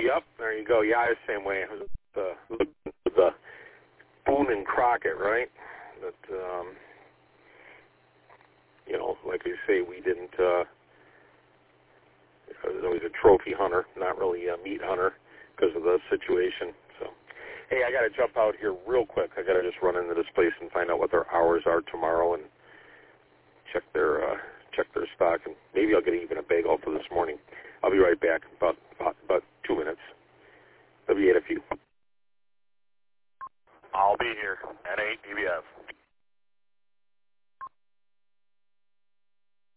Yep, there you go. Yeah, I was the same way. It was the Boone and Crockett, right? But, like I say, we didn't, I was always a trophy hunter, not really a meat hunter because of the situation. So, hey, I got to jump out here real quick. I got to just run into this place and find out what their hours are tomorrow and check their stock, and maybe I'll get even a bagel for this morning. I'll be right back, about 2 minutes. I'll be in a few. I'll be here at 8 DBF.